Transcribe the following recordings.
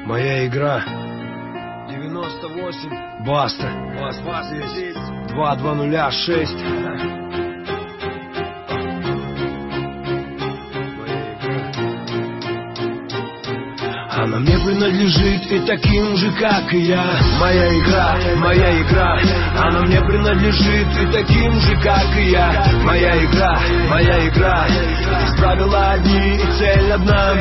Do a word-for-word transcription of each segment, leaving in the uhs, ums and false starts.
Моя игра. девяносто восемь. Баста. Бас, бас, здесь. два два нуля шесть. Она мне принадлежит и таким же, как и я. Моя игра, моя игра. Она мне принадлежит и таким же, как и я. Моя игра, моя игра. Здесь правила одни и цель одна.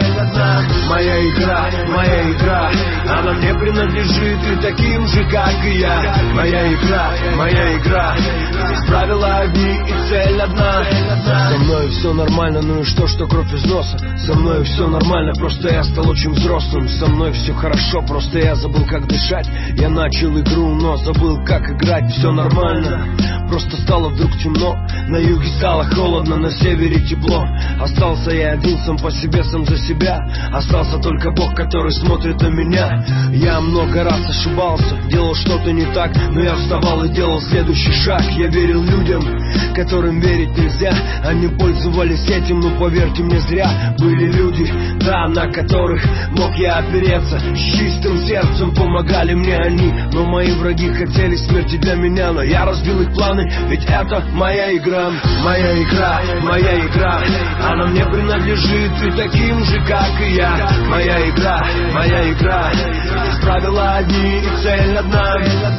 Моя игра, моя игра. Она мне принадлежит и таким же, как и я. Моя игра, моя игра. Здесь правила одни и цель одна. Со мной все нормально, ну и что, что кровь из носа. Со мной все нормально, просто я стал очень взрослым. Со мной все хорошо, просто я забыл, как дышать. Я начал игру, но забыл, как играть. Все нормально, просто стало вдруг темно. На юге стало холодно, на севере тепло. Остался я один сам по себе, сам за себя. Остался только Бог, который смотрит на меня. Я много раз ошибался, делал что-то не так, но я вставал и делал следующий шаг. Я верил людям, которым верить нельзя. Они пользовались этим, но поверьте мне, зря. Были люди, да, на которых мог я опереться. С чистым сердцем помогали мне они. Но мои враги хотели смерти для меня. Но я разбил их планы, ведь это моя игра. Моя игра, моя игра. Она мне принадлежит и таким же, как и я. Моя игра, моя игра. Здесь правила одни и цель одна.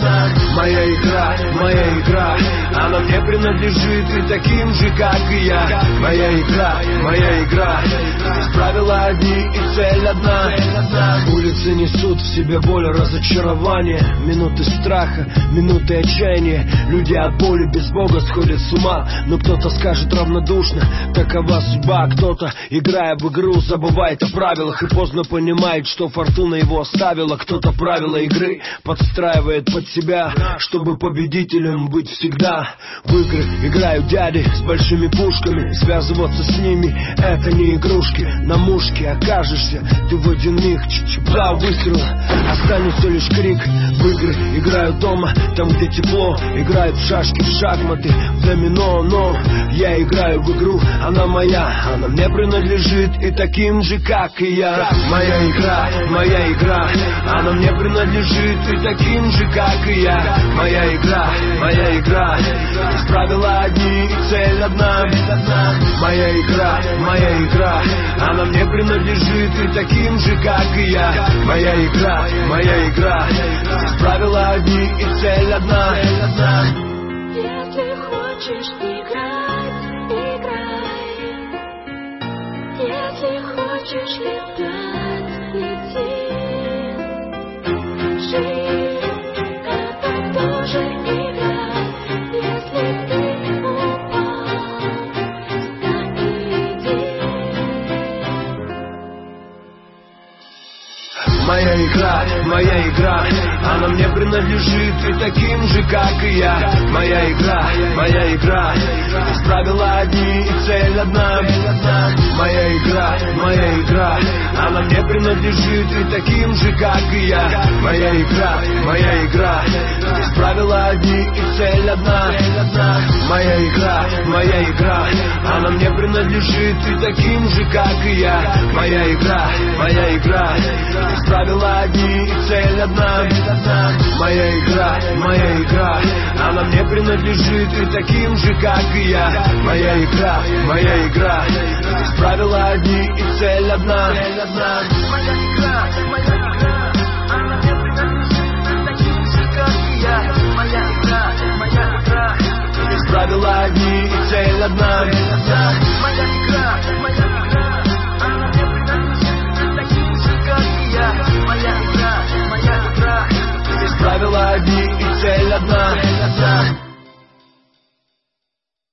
Моя игра, моя игра. Она мне принадлежит и таким же, как и я. Моя игра, моя игра. Здесь правила одни и цель одна. Улицы несут в себе боль, разочарование, минуты страха, минуты отчаяния. Люди от боли без Бога сходят с ума. Но кто-то скажет равнодушно, такова судьба. Кто-то, играя в игру, забывает о правилах и поздно понимает, что фортуна его оставила. Кто-то правила игры подстраивает под себя, чтобы победителем быть всегда. В игры играют дяди с большими пушками. Связываться с ними — это не игрушки. На мушке окажешься ты в один миг. Два выстрела, останется лишь крик. В игры играют дома, там где тепло. Играют в шашки, в шахматы, в домино. Но я играю в игру, она моя. Она мне принадлежит и таким же, как и я. Моя игра, моя игра. Она мне принадлежит и таким же, как и я. Моя игра, моя игра. Здесь правила одни и цель одна. Моя игра, моя игра. Она мне принадлежит и таким же, как и я. Моя игра, моя игра. Здесь правила одни и цель одна. Если хочешь играть, играй. Если хочешь летать, лети. Жизнь — это тоже игра. Если ты упал, встань и иди. Моя игра, моя игра. Она мне принадлежит и таким же, как и я. Моя игра, моя игра. Здесь правила одни и цель одна. Моя игра, моя игра. Она мне принадлежит и таким же, как и я. Моя игра, моя игра. Здесь правила одни и цель одна. Моя игра, моя игра. Она мне принадлежит и таким же, как и я. Моя игра, моя игра. Здесь правила одни и цель одна. Моя игра, моя игра. Она мне принадлежит и таким же, как и я. Моя игра, моя игра. Здесь правила одни и цель одна. Моя игра, моя игра. Она мне принадлежит и таким же, как и я. Моя игра, моя игра. Здесь правила одни и цель одна.